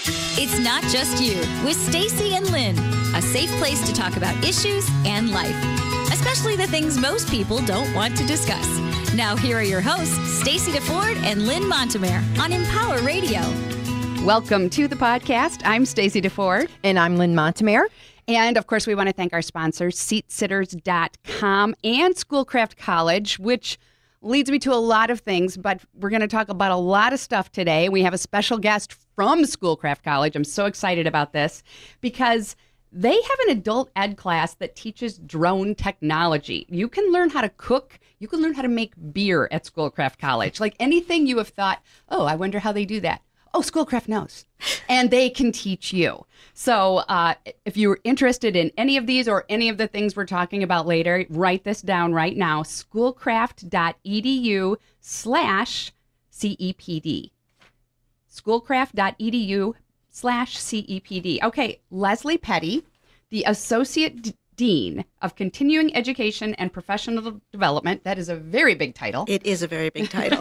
It's Not Just You with Stacy and Lynn, a safe place to talk about issues and life, especially the things most people don't want to discuss. Now here are your hosts, Stacy DeFord and Lynn Montemare on Empower Radio. Welcome to the podcast. I'm Stacy DeFord. And I'm Lynn Montemare. And, of course, we want to thank our sponsors, SeatSitters.com and Schoolcraft College, which leads me to a lot of things, but we're going to talk about a lot of stuff today. We have a special guest from Schoolcraft College. I'm so excited about this because they have an adult ed class that teaches drone technology. You can learn how to cook. You can learn how to make beer at Schoolcraft College. Like anything you have thought, oh, I wonder how they do that. Oh, Schoolcraft knows. And they can teach you. So if you're interested in any of these or any of the things we're talking about later, write this down right now, schoolcraft.edu/CEPD. Schoolcraft.edu/CEPD. Okay, Leslie Petty, the Associate Dean of Continuing Education and Professional Development. That is a very big title. It is a very big title.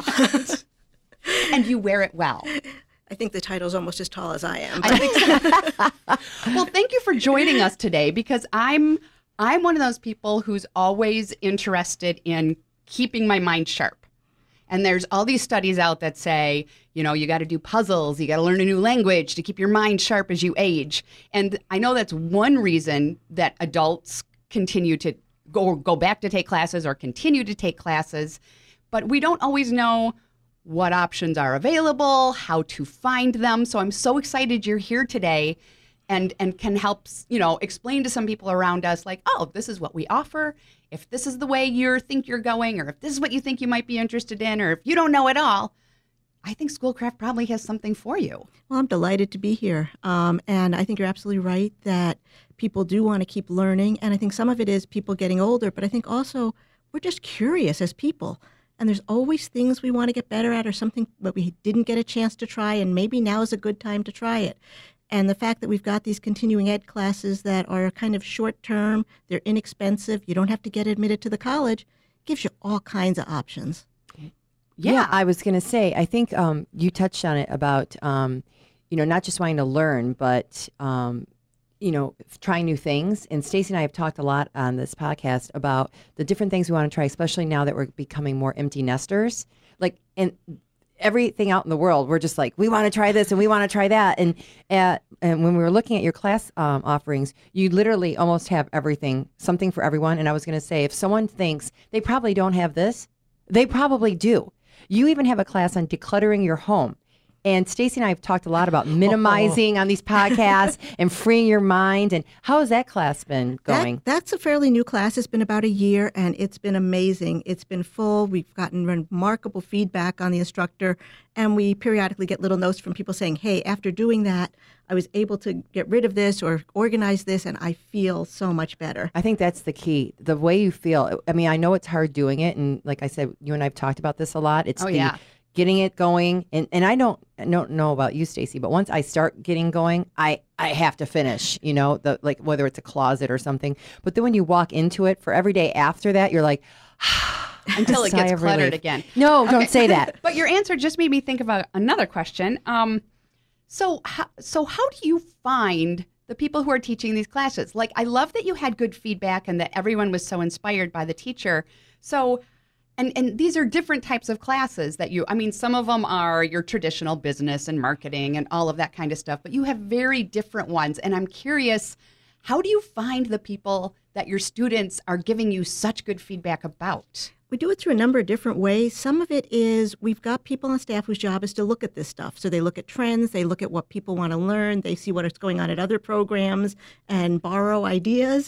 And you wear it well. I think the title's almost as tall as I am. I think so. Well, thank you for joining us today because I'm one of those people who's always interested in keeping my mind sharp. And there's all these studies out that say, you know, you got to do puzzles, you got to learn a new language to keep your mind sharp as you age. And I know that's one reason that adults continue to go back to take classes or continue to take classes, but we don't always know what options are available, how to find them. So I'm so excited you're here today and can help, you know, explain to some people around us like, oh, this is what we offer. If this is the way you think you're going, or if this is what you think you might be interested in, or if you don't know at all, I think Schoolcraft probably has something for you. Well, I'm delighted to be here. And I think you're absolutely right that people do want to keep learning. And I think some of it is people getting older, but I think also we're just curious as people. And there's always things we want to get better at or something that we didn't get a chance to try, and maybe now is a good time to try it. And the fact that we've got these continuing ed classes that are kind of short-term, they're inexpensive, you don't have to get admitted to the college, gives you all kinds of options. Yeah, I was going to say, I think you touched on it about, not just wanting to learn, but trying new things. And Stacy and I have talked a lot on this podcast about the different things we want to try, especially now that we're becoming more empty nesters. Like, and everything out in the world, we're just like, we want to try this and we want to try that. And when we were looking at your class offerings, you literally almost have everything, something for everyone. And I was going to say, if someone thinks they probably don't have this, they probably do. You even have a class on decluttering your home. And Stacy and I have talked a lot about minimizing on these podcasts and freeing your mind. And how has that class been going? That's a fairly new class. It's been about a year, and it's been amazing. It's been full. We've gotten remarkable feedback on the instructor, and we periodically get little notes from people saying, hey, after doing that, I was able to get rid of this or organize this, and I feel so much better. I think that's the key, the way you feel. I mean, I know it's hard doing it, and like I said, you and I have talked about this a lot. It's getting it going, and I don't know about you, Stacy, but once I start getting going, I have to finish, whether it's a closet or something. But then when you walk into it for every day after that, you're like, until it gets cluttered again. No, don't say that. But your answer just made me think about another question. So how do you find the people who are teaching these classes? Like, I love that you had good feedback and that everyone was so inspired by the teacher. So, and these are different types of classes that some of them are your traditional business and marketing and all of that kind of stuff, but you have very different ones. And I'm curious, how do you find the people that your students are giving you such good feedback about? We do it through a number of different ways. Some of it is we've got people on staff whose job is to look at this stuff. So they look at trends, they look at what people want to learn, they see what is going on at other programs and borrow ideas.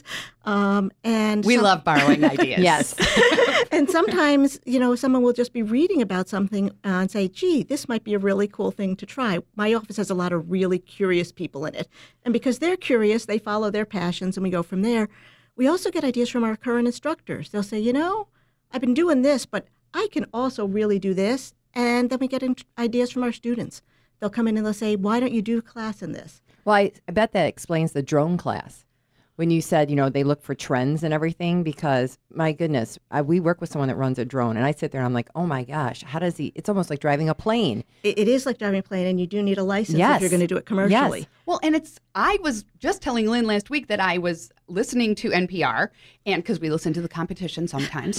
We love borrowing ideas. Yes. And sometimes, someone will just be reading about something and say, gee, this might be a really cool thing to try. My office has a lot of really curious people in it. And because they're curious, they follow their passions and we go from there. We also get ideas from our current instructors. They'll say, I've been doing this, but I can also really do this. And then we get ideas from our students. They'll come in and they'll say, why don't you do a class in this? Well, I bet that explains the drone class. when you said, they look for trends and everything, because my goodness, we work with someone that runs a drone, and I sit there and I'm like, oh my gosh, how does it's almost like driving a plane. It is like driving a plane, and you do need a license Yes. if you're going to do it commercially. Yes. Well, and I was just telling Lynn last week that I was listening to NPR, and because we listen to the competition sometimes,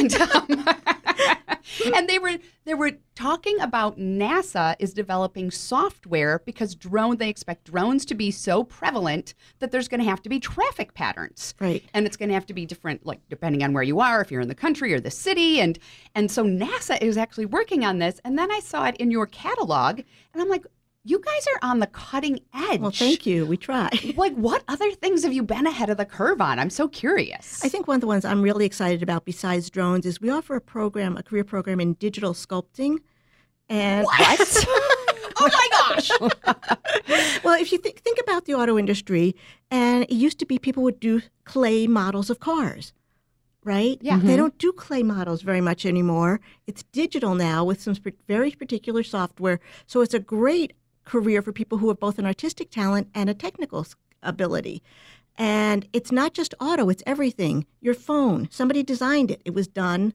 and they were talking about NASA is developing software because they expect drones to be so prevalent that there's going to have to be traffic patterns. Right. And it's going to have to be different, like depending on where you are, if you're in the country or the city. And so NASA is actually working on this. And then I saw it in your catalog, and I'm like, you guys are on the cutting edge. Well, thank you. We try. Like, what other things have you been ahead of the curve on? I'm so curious. I think one of the ones I'm really excited about besides drones is we offer a career program in digital sculpting. And What? Oh my gosh. Well, if you think about the auto industry, and it used to be people would do clay models of cars, right? Yeah. They don't do clay models very much anymore. It's digital now with some very particular software. So it's a great career for people who have both an artistic talent and a technical ability. And it's not just auto, it's everything. Your phone, somebody designed it. It was done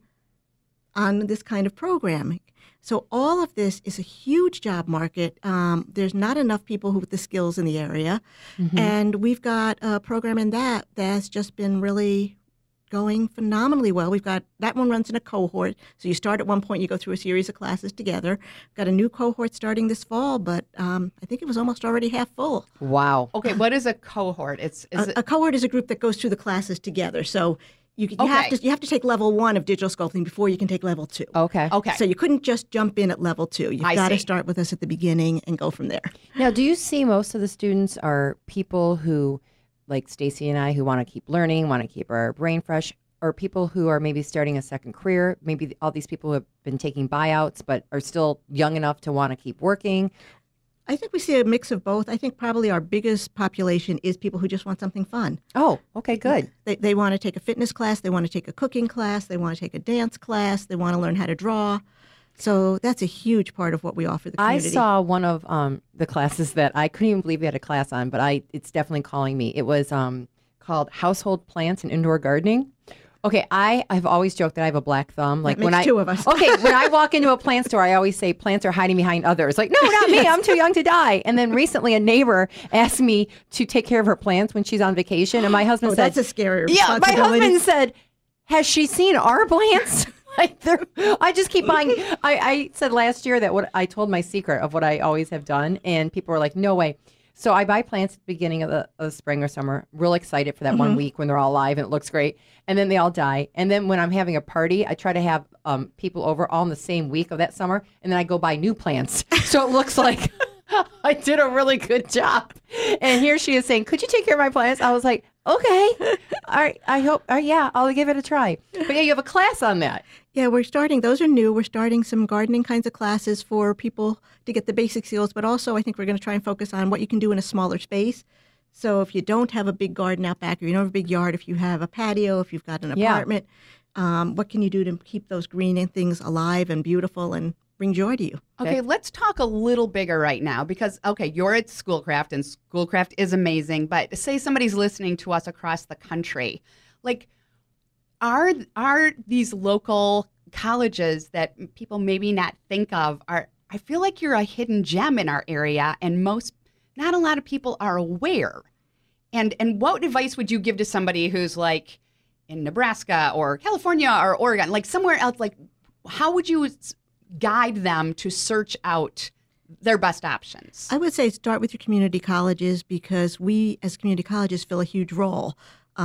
on this kind of programming. So all of this is a huge job market. There's not enough people with the skills in the area. And we've got a program in that's just been really going phenomenally well. We've got that one runs in a cohort. So you start at one point, you go through a series of classes together. Got a new cohort starting this fall, but I think it was almost already half full. Wow. Okay, what is a cohort? A cohort is a group that goes through the classes together. So you have to take level 1 of digital sculpting before you can take level 2. Okay. Okay. So you couldn't just jump in at level 2. You've I got to see. start with us at the beginning and go from there. Now, do you see most of the students are people who, like Stacy and I, who want to keep learning, want to keep our brain fresh, or people who are maybe starting a second career? Maybe all these people who have been taking buyouts but are still young enough to want to keep working. I think we see a mix of both. I think probably our biggest population is people who just want something fun. Oh, okay, good. They want to take a fitness class, they want to take a cooking class, they want to take a dance class, they want to learn how to draw. So that's a huge part of what we offer the community. I saw one of the classes that I couldn't even believe we had a class on, but it's definitely calling me. It was called Household Plants and Indoor Gardening. Okay, I've always joked that I have a black thumb. Like that makes two of us. Okay, when I walk into a plant store, I always say plants are hiding behind others. Like, no, not me. I'm too young to die. And then recently, a neighbor asked me to take care of her plants when she's on vacation, and my husband said, "That's a scary yeah." My responsibility. husband said, "Has she seen our plants?" I just keep buying. I said last year that what I told my secret of what I always have done, and people were like, "No way." So I buy plants at the beginning of the spring or summer, real excited for that 1 week when they're all alive and it looks great. And then they all die. And then when I'm having a party, I try to have people over all in the same week of that summer. And then I go buy new plants. So it looks like I did a really good job. And here she is saying, could you take care of my plants? I was like, okay. All right. I hope, yeah, I'll give it a try. But yeah, you have a class on that. Yeah, those are new. We're starting some gardening kinds of classes for people to get the basic skills, but also I think we're going to try and focus on what you can do in a smaller space. So if you don't have a big garden out back, or you don't have a big yard, if you have a patio, if you've got an apartment, what can you do to keep those green things alive and beautiful and bring joy to you? Okay, let's talk a little bigger right now because, you're at Schoolcraft and Schoolcraft is amazing, but say somebody's listening to us across the country. Like, are these local colleges that people maybe not think of I feel like you're a hidden gem in our area and not a lot of people are aware. And what advice would you give to somebody who's like in Nebraska or California or Oregon, like somewhere else? Like, how would you guide them to search out their best options? I would say start with your community colleges because we as community colleges fill a huge role.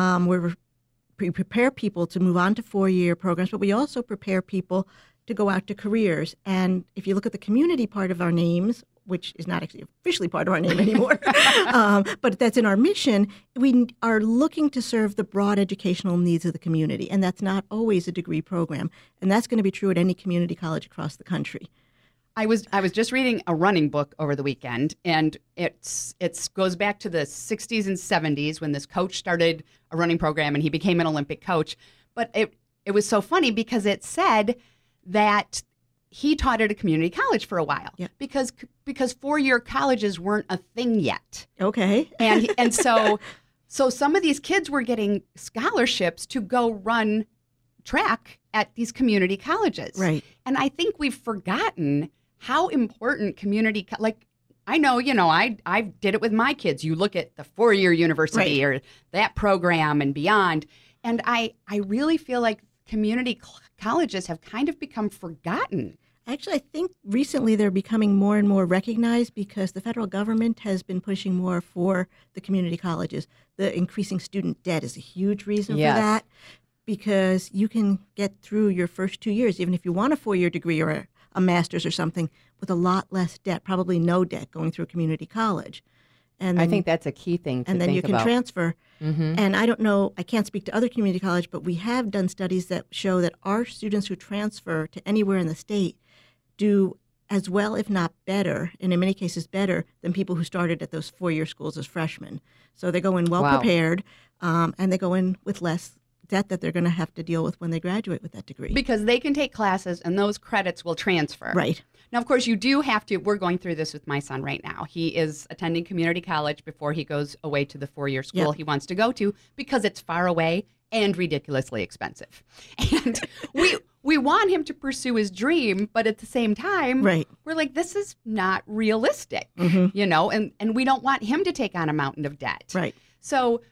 We prepare people to move on to 4-year programs, but we also prepare people to go out to careers. And if you look at the community part of our names, which is not actually officially part of our name anymore, but that's in our mission, we are looking to serve the broad educational needs of the community. And that's not always a degree program. And that's going to be true at any community college across the country. I was just reading a running book over the weekend, and it goes back to the 60s and 70s when this coach started a running program and he became an Olympic coach. But it was so funny because it said that he taught at a community college for a while because 4-year colleges weren't a thing yet. Okay. And so So some of these kids were getting scholarships to go run track at these community colleges. Right. And I think we've forgotten how important community, like, I know, I did it with my kids. You look at the four-year university or that program and beyond. And I really feel like community colleges have kind of become forgotten. Actually, I think recently they're becoming more and more recognized because the federal government has been pushing more for the community colleges. The increasing student debt is a huge reason for that, because you can get through your first 2 years, even if you want a 4-year degree or a master's or something, with a lot less debt, probably no debt going through a community college. And then, I think that's a key thing to and then think you can about. transfer. And I don't know, I can't speak to other community college, but we have done studies that show that our students who transfer to anywhere in the state do as well, if not better, and in many cases better, than people who started at those 4-year schools as freshmen. So they go in well prepared, and they go in with less debt that they're going to have to deal with when they graduate with that degree. Because they can take classes and those credits will transfer. Right. Now, of course, you do have to, we're going through this with my son right now. He is attending community college before he goes away to the 4-year school he wants to go to because it's far away and ridiculously expensive. And we want him to pursue his dream, but at the same time, we're like, this is not realistic, and we don't want him to take on a mountain of debt. Right. So,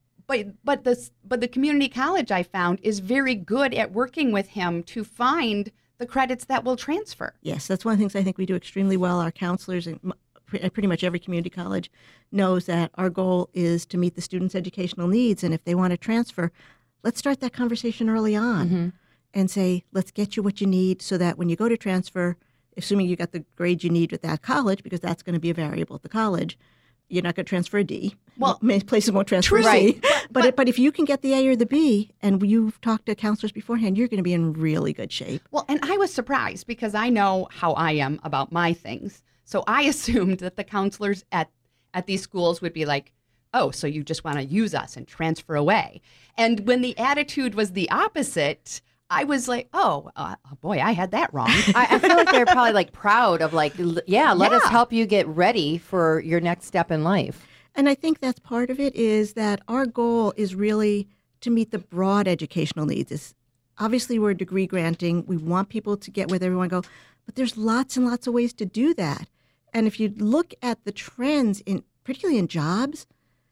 but the community college I found is very good at working with him to find the credits that will transfer. Yes, that's one of the things I think we do extremely well. Our counselors and pretty much every community college knows that our goal is to meet the students' educational needs. And if they want to transfer, let's start that conversation early on and say, let's get you what you need so that when you go to transfer, assuming you got the grade you need with that college, because that's going to be a variable at the college, you're not going to transfer a D. Well, many places won't transfer a C. But if you can get the A or the B, and you've talked to counselors beforehand, you're going to be in really good shape. Well, and I was surprised because I know how I am about my things. So I assumed that the counselors at these schools would be like, oh, so you just want to use us and transfer away. And when the attitude was the opposite, I was like, oh, boy, I had that wrong. I feel like they're probably like proud of like, let us help you get ready for your next step in life. And I think that's part of it, is that our goal is really to meet the broad educational needs. Obviously, we're degree granting. We want people to get where they want to go, but there's lots and lots of ways to do that. And if you look at the trends, particularly in jobs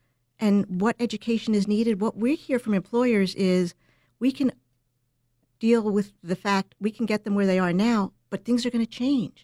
and what education is needed, what we hear from employers is we can deal with the fact we can get them where they are now, but things are going to change.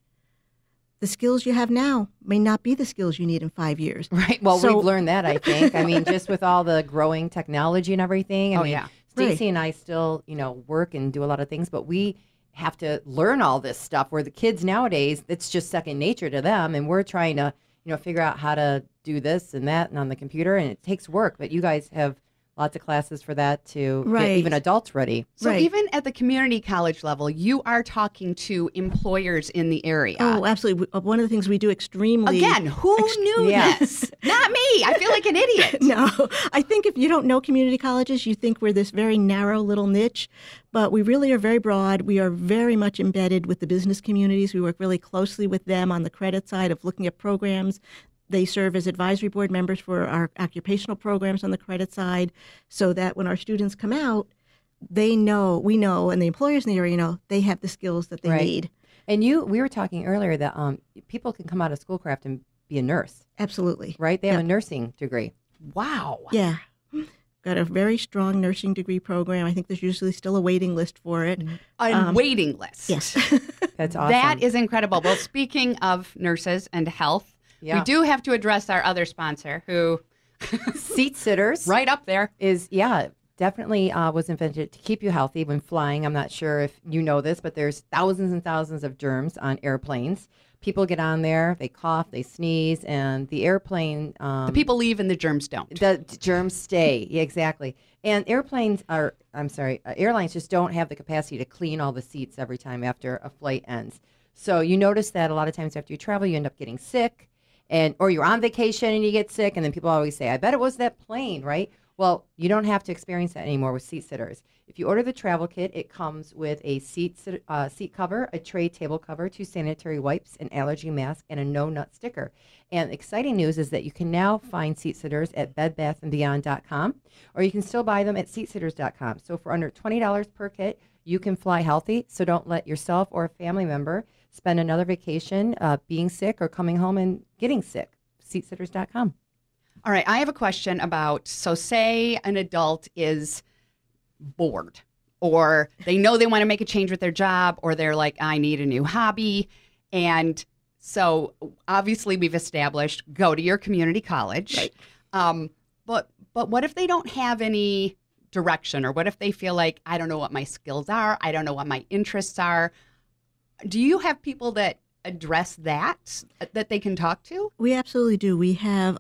The skills you have now may not be the skills you need in 5 years. Right. Well, we've learned that, I think. I mean, just with all the growing technology and everything. I mean, Stacey and I still, work and do a lot of things, but we have to learn all this stuff where the kids nowadays, it's just second nature to them. And we're trying to, figure out how to do this and that and on the computer. And it takes work. But you guys have lots of classes for that to get even adults ready. So even at the community college level, you are talking to employers in the area. Oh, absolutely. One of the things we do extremely... Again, who knew this? Not me. I feel like an idiot. No. I think if you don't know community colleges, you think we're this very narrow little niche, but we really are very broad. We are very much embedded with the business communities. We work really closely with them on the credit side of looking at programs. They serve as advisory board members for our occupational programs on the credit side, so that when our students come out, we know, and the employers in the area know, they have the skills that they need. And we were talking earlier that people can come out of Schoolcraft and be a nurse. Absolutely. Right? They have a nursing degree. Wow. Yeah. Got a very strong nursing degree program. I think there's usually still a waiting list for it. A waiting list. Yes. That's awesome. That is incredible. Well, speaking of nurses and health, we do have to address our other sponsor who... Seat Sitters. Right up there. Is, definitely was invented to keep you healthy when flying. I'm not sure if you know this, but there's thousands and thousands of germs on airplanes. People get on there, they cough, they sneeze, and the airplane... the people leave and the germs don't. The germs stay, exactly. And airlines just don't have the capacity to clean all the seats every time after a flight ends. So you notice that a lot of times after you travel, you end up getting sick. Or you're on vacation and you get sick, and then people always say, I bet it was that plane, right? Well, you don't have to experience that anymore with Seat Sitters. If you order the travel kit, it comes with a seat cover, a tray table cover, 2 sanitary wipes, an allergy mask, and a no-nut sticker. And exciting news is that you can now find Seat Sitters at bedbathandbeyond.com, or you can still buy them at seatsitters.com. So for under $20 per kit, you can fly healthy. So don't let yourself or a family member spend another vacation being sick or coming home and getting sick. Seatsitters.com. All right, I have a question about, so say an adult is bored, or they know they want to make a change with their job, or they're like, I need a new hobby. And so obviously we've established, go to your community college. Right. But what if they don't have any direction, or what if they feel like, I don't know what my skills are, I don't know what my interests are? Do you have people that address that they can talk to? We absolutely do. We have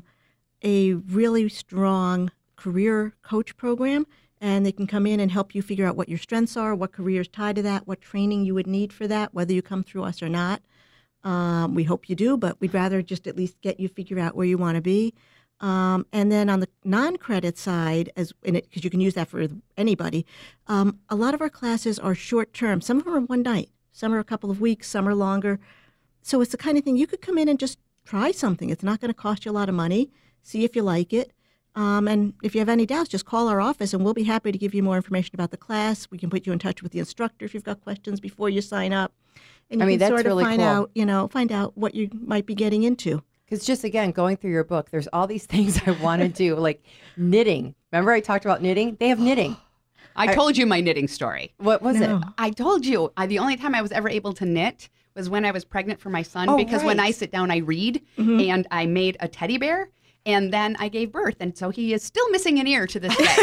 a really strong career coach program, and they can come in and help you figure out what your strengths are, what careers tie to that, what training you would need for that, whether you come through us or not. We hope you do, but we'd rather just at least get you figure out where you want to be. And then on the non-credit side, because you can use that for anybody, a lot of our classes are short-term. Some of them are one night. Some are a couple of weeks. Some are longer. So it's the kind of thing you could come in and just try something. It's not going to cost you a lot of money. See if you like it. And if you have any doubts, just call our office, and we'll be happy to give you more information about the class. We can put you in touch with the instructor if you've got questions before you sign up. And you can that's sort of really find out what you might be getting into. Because just, again, going through your book, there's all these things I want to do, like knitting. Remember I talked about knitting? They have knitting. I told you my knitting story. What was it? I told you. The only time I was ever able to knit was when I was pregnant for my son, because when I sit down, I read, and I made a teddy bear, and then I gave birth. And so he is still missing an ear to this day.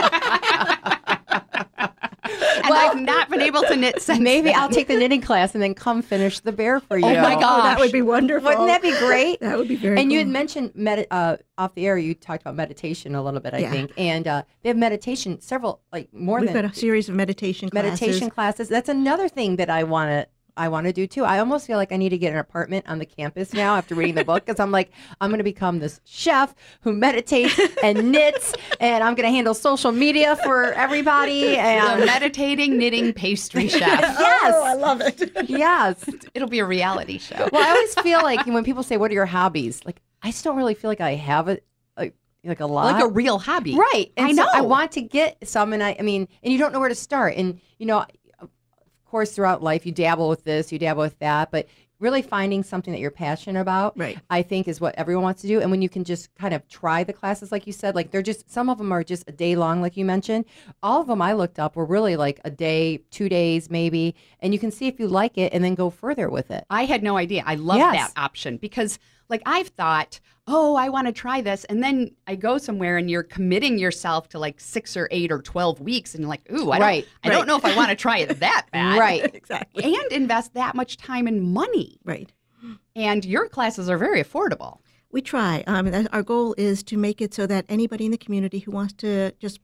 And I've not been able to knit since Maybe then. I'll take the knitting class and then come finish the bear for you. Oh my gosh. That would be wonderful. Wouldn't that be great? That would be very And cool. you had mentioned off the air, you talked about meditation a little bit, I think. And they have meditation, We've got a series of meditation classes. That's another thing that I want to do too. I almost feel like I need to get an apartment on the campus now after reading the book, because I'm like, I'm going to become this chef who meditates and knits, and I'm going to handle social media for everybody. And The meditating, knitting, pastry chef. Yes. Oh, I love it. Yes. It'll be a reality show. Well, I always feel like when people say, what are your hobbies? Like, I just don't really feel like I have it. Like a lot. Like a real hobby. Right. And I know. So I want to get some, and I mean, and you don't know where to start. And, of course, throughout life, you dabble with this, you dabble with that, but really finding something that you're passionate about, Right. I think is what everyone wants to do. And when you can just kind of try the classes, like you said, like some of them are just a day long, like you mentioned. All of them I looked up were really like a day, 2 days maybe, and you can see if you like it and then go further with it. I had no idea. I love Yes. that option, because I've thought, I want to try this. And then I go somewhere and you're committing yourself to like 6 or 8 or 12 weeks. And you're like, ooh, I don't know if I want to try it that bad. Right. Exactly. And invest that much time and money. Right. And your classes are very affordable. We try. Our goal is to make it so that anybody in the community who wants to just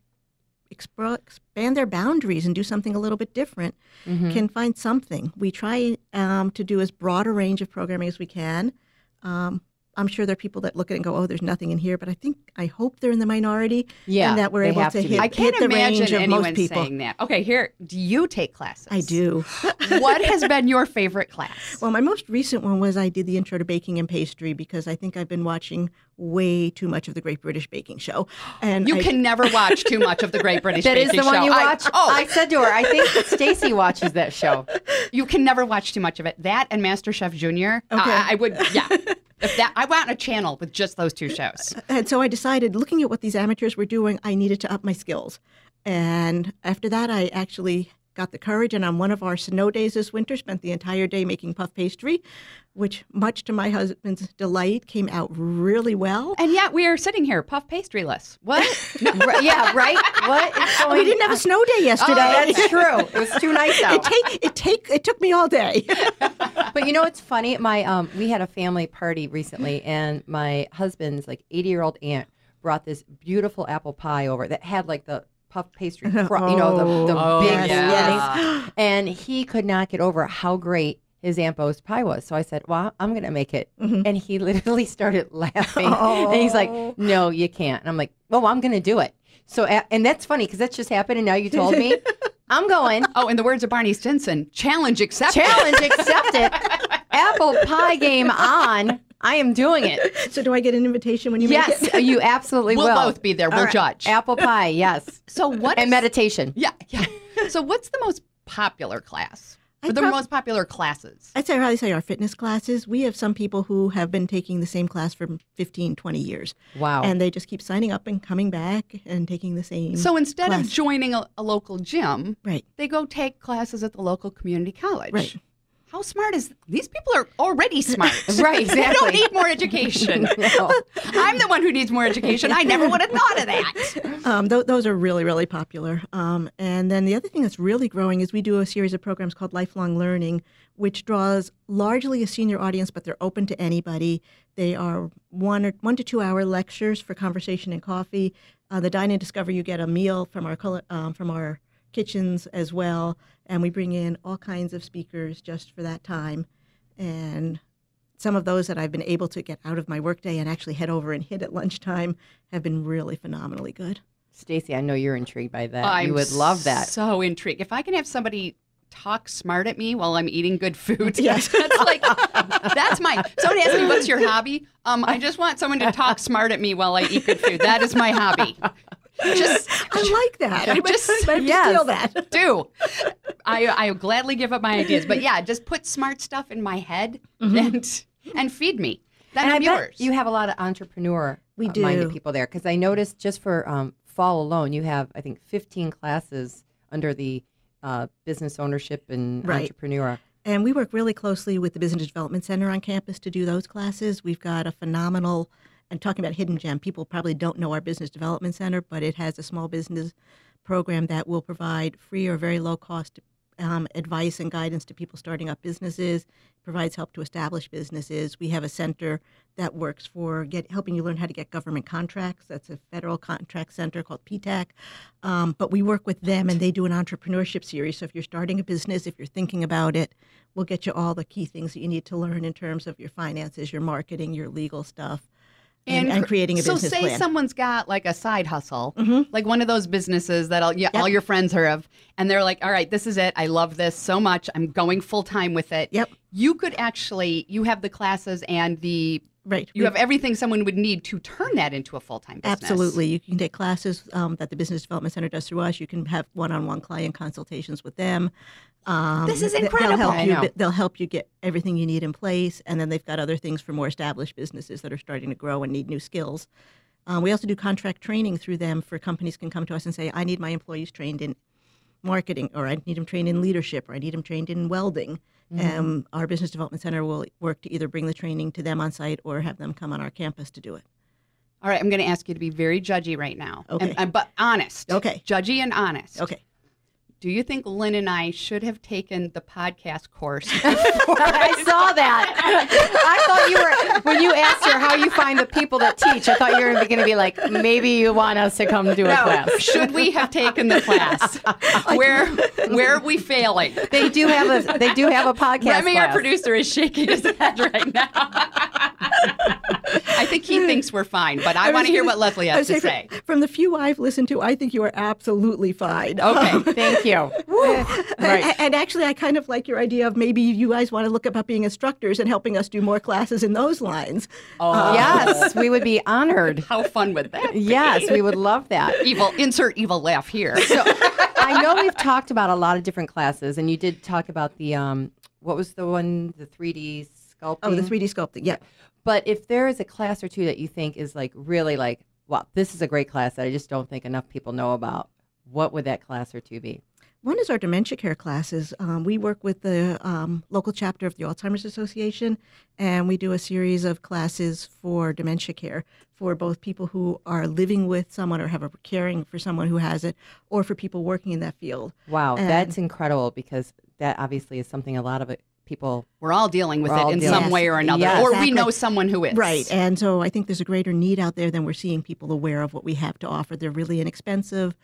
expand their boundaries and do something a little bit different can find something. We try to do as broad a range of programming as we can. I'm sure there are people that look at it and go, there's nothing in here, but I hope they're in the minority. Yeah, and that we're they able have to to be. hit, I can't hit the range imagine of anyone most people. saying that. Okay, here, do you take classes? I do. What has been your favorite class? Well, my most recent one was I did the intro to baking and pastry, because I think I've been watching way too much of the Great British Baking Show. And You can never watch too much of the Great British That Baking is the one Show. you watch? I I said to her, I think Stacy watches that show. You can never watch too much of it. That and MasterChef Junior. Okay. I would, yeah. I want a channel with just those two shows. And so I decided, looking at what these amateurs were doing, I needed to up my skills. And after that, I actually got the courage, and on one of our snow days this winter, spent the entire day making puff pastry, which, much to my husband's delight, came out really well. And yet we are sitting here, puff pastryless. What? Yeah, right? What is going We didn't have a snow day yesterday. That's true. It was too nice out. It took me all day. But it's funny. We had a family party recently, and my husband's 80-year-old aunt brought this beautiful apple pie over that had the puff pastry, the big yes. filling. And he could not get over how great his Aunt Bo's pie was. So I said, well, I'm going to make it. And he literally started laughing. And he's like, no, you can't. And I'm like, well, I'm going to do it. So, and that's funny because that's just happened. And now you told me I'm going. Oh, in the words of Barney Stinson, challenge accepted. Challenge accepted. Apple pie game on. I am doing it. So do I get an invitation when you make it? Yes, you absolutely will. We'll both be there. We'll judge. Apple pie, yes. So what? And meditation. Yeah. So what's the most popular class? Or I'd the most popular classes? I'd probably say our fitness classes. We have some people who have been taking the same class for 15, 20 years. Wow. And they just keep signing up and coming back and taking the same So instead class. of joining a local gym, Right. they go take classes at the local community college. Right. How smart is these people are already smart. Right, exactly. They don't need more education. No. I'm the one who needs more education. I never would have thought of that. Those are really, really popular. And then the other thing that's really growing is we do a series of programs called Lifelong Learning, which draws largely a senior audience, but they're open to anybody. They are 1 to 2 hour lectures for conversation and coffee. The Dine and Discover, you get a meal from our kitchens as well, and we bring in all kinds of speakers just for that time. And some of those that I've been able to get out of my workday and actually head over and hit at lunchtime have been really phenomenally good. Stacy, I know you're intrigued by that. I'm You would love that. So intrigued. If I can have somebody talk smart at me while I'm eating good food, Yes. that's my. Somebody asked me, "What's your hobby?" I just want someone to talk smart at me while I eat good food. That is my hobby. I like that. I might yes. steal that. Do. I gladly give up my ideas. But yeah, just put smart stuff in my head and feed me. Then And I'm I bet yours. you have a lot of entrepreneur minded do. people there because I noticed just for fall alone, you have, I think, 15 classes under the business ownership and Right. entrepreneur. And we work really closely with the Business Development Center on campus to do those classes. We've got a phenomenal, and talking about hidden gem, people probably don't know our Business Development Center, but it has a small business program that will provide free or very low cost advice and guidance to people starting up businesses, provides help to establish businesses. We have a center that works for helping you learn how to get government contracts. That's a federal contract center called PTAC. But we work with them, and they do an entrepreneurship series. So if you're starting a business, if you're thinking about it, we'll get you all the key things that you need to learn in terms of your finances, your marketing, your legal stuff. And creating a business So say plan. someone's got like a side hustle, like one of those businesses that all your friends heard of, and they're like, all right, this is it. I love this so much. I'm going full time with it. Yep. You could actually, you have the classes and Right. you have everything someone would need to turn that into a full-time business. Absolutely. You can take classes that the Business Development Center does through us. You can have one-on-one client consultations with them. This is They'll incredible. help I you. know. They'll help you get everything you need in place, and then they've got other things for more established businesses that are starting to grow and need new skills. We also do contract training through them for companies can come to us and say, I need my employees trained in marketing, or I need them trained in leadership, or I need them trained in welding. Our Business Development Center will work to either bring the training to them on site or have them come on our campus to do it. All right, I'm going to ask you to be very judgy right now, Okay. but honest. Okay. Judgy and honest. Okay. Do you think Lynn and I should have taken the podcast course? I saw that. I thought you were, when you asked her how you find the people that teach, I thought you were going to be like, maybe you want us to come do a class. Should we have taken the class? Where are we failing? They do have a podcast Remy, class. our producer, is shaking his head right now. I think he thinks we're fine, but I want to hear what Leslie has to say. From the few I've listened to, I think you are absolutely fine. Okay. Thank you. Right. And actually, I kind of like your idea of maybe you guys want to look about being instructors and helping us do more classes in those lines. Yes, we would be honored. How fun would that be? Yes, we would love that. Insert evil laugh here. So I know we've talked about a lot of different classes, and you did talk about the what was the one, the 3D sculpting? Oh, the 3D sculpting, yeah. But if there is a class or two that you think is like really like, wow, this is a great class that I just don't think enough people know about, what would that class or two be? One is our dementia care classes. We work with the local chapter of the Alzheimer's Association, and we do a series of classes for dementia care for both people who are living with someone or have caring for someone who has it, or for people working in that field. Wow, And- that's incredible because that obviously is something a lot of people. We're all dealing with We're all it in dealing- some way or another, Yes, or exactly. we know someone who is. Right. And so I think there's a greater need out there than we're seeing people aware of what we have to offer. They're really inexpensive.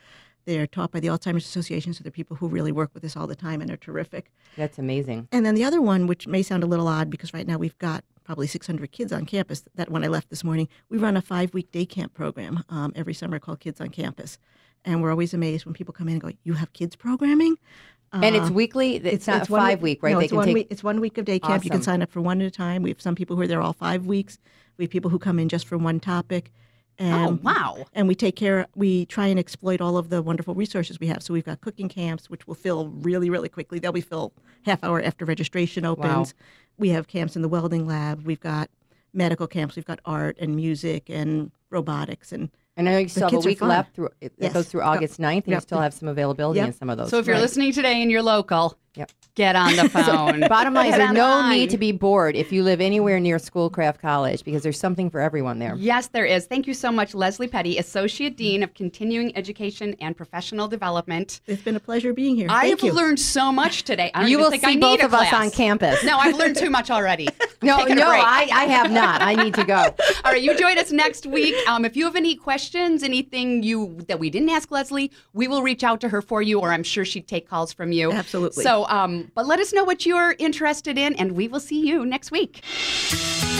They're taught by the Alzheimer's Association, so they're people who really work with this all the time and are terrific. That's amazing. And then the other one, which may sound a little odd because right now we've got probably 600 kids on campus. That when I left this morning, we run a 5-week day camp program every summer called Kids on Campus. And we're always amazed when people come in and go, "You have kids programming?" And it's weekly? It's not 5 week, right? No, they it's can one take... week. It's 1 week of day camp. You can Awesome. sign up for one at a time. We have some people who are there all 5 weeks. We have people who come in just for one topic. And, wow. And we try and exploit all of the wonderful resources we have. So we've got cooking camps, which will fill really, really quickly. They'll be filled half hour after registration opens. Wow. We have camps in the welding lab. We've got medical camps. We've got art and music and robotics. And I know you still have a kids are week fun. left. It Yes. goes through August 9th, and you Yep. still have some availability Yep. in some of those. So if you're Right. listening today and you're local, Yep. get on the phone. Bottom line is Get there's on no the line. need to be bored if you live anywhere near Schoolcraft College because there's something for everyone there. Yes, there is. Thank you so much, Leslie Petty, Associate Dean of Continuing Education and Professional Development. it's been a pleasure being here. I Thank have you. learned so much today. I don't You even will think see I need both a of us class. on campus. No, I've learned too much already. No, Taking a no, break. I have not. I need to go. All right, you join us next week. If you have any questions, anything that we didn't ask Leslie, we will reach out to her for you, or I'm sure she'd take calls from you. Absolutely. So, but let us know what you're interested in, and we will see you next week.